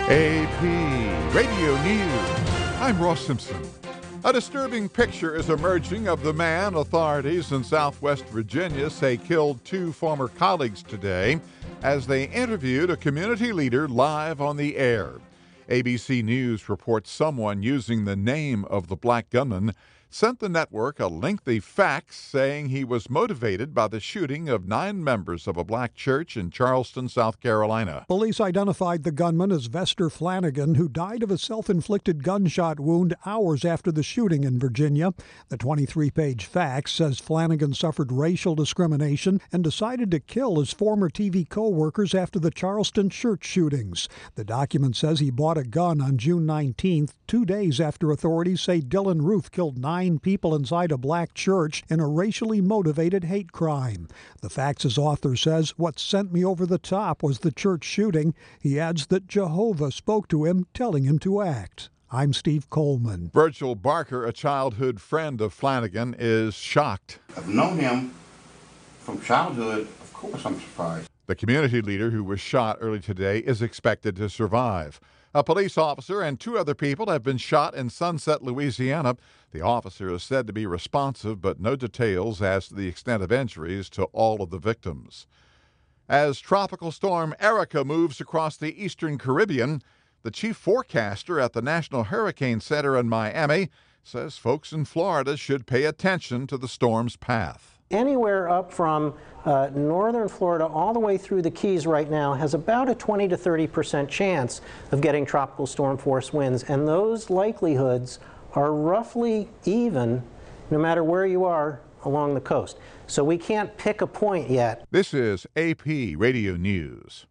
AP Radio News. I'm Ross Simpson. A disturbing picture is emerging of the man authorities in Southwest Virginia say killed two former colleagues today as they interviewed a community leader live on the air. ABC News reports someone using the name of the black gunman sent the network a lengthy fax saying he was motivated by the shooting of 9 members of a black church in Charleston, South Carolina. Police identified the gunman as Vester Flanagan, who died of a self-inflicted gunshot wound hours after the shooting in Virginia. The 23-page fax says Flanagan suffered racial discrimination and decided to kill his former TV co-workers after the Charleston church shootings. The document says he bought a gun on June 19th, 2 days after authorities say Dylan Ruth killed 9 people inside a black church in a racially motivated hate crime. The fax's author says what sent me over the top was the church shooting. He adds that Jehovah spoke to him, telling him to act. I'm Steve Coleman. Virgil Barker, a childhood friend of Flanagan, is shocked. I've known him from childhood. Of course I'm surprised. The community leader who was shot early today is expected to survive. A police officer and 2 other people have been shot in Sunset, Louisiana. The officer is said to be responsive, but no details as to the extent of injuries to all of the victims. As Tropical Storm Erica moves across the eastern Caribbean, the chief forecaster at the National Hurricane Center in Miami says folks in Florida should pay attention to the storm's path. Anywhere up from northern Florida all the way through the Keys right now has about a 20 to 30% chance of getting tropical storm force winds, and those likelihoods are roughly even no matter where you are along the coast. So we can't pick a point yet. This is AP Radio News.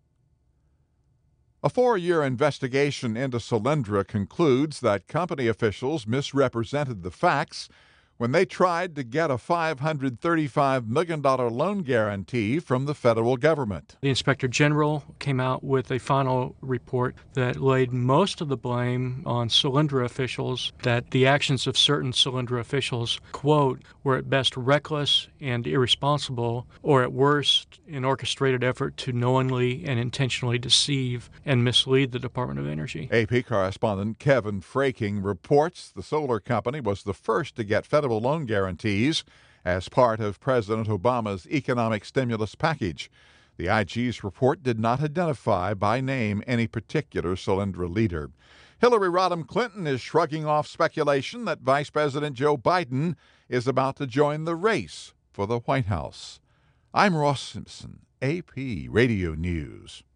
A 4-year investigation into Solyndra concludes that company officials misrepresented the facts when they tried to get a $535 million loan guarantee from the federal government. The Inspector General came out with a final report that laid most of the blame on Solyndra officials, that the actions of certain Solyndra officials, quote, were at best reckless and irresponsible, or at worst an orchestrated effort to knowingly and intentionally deceive and mislead the Department of Energy. AP correspondent Kevin Fraking reports the solar company was the first to get federal loan guarantees as part of President Obama's economic stimulus package. The IG's report did not identify by name any particular Solyndra leader. Hillary Rodham Clinton is shrugging off speculation that Vice President Joe Biden is about to join the race for the White House. I'm Ross Simpson, AP Radio News.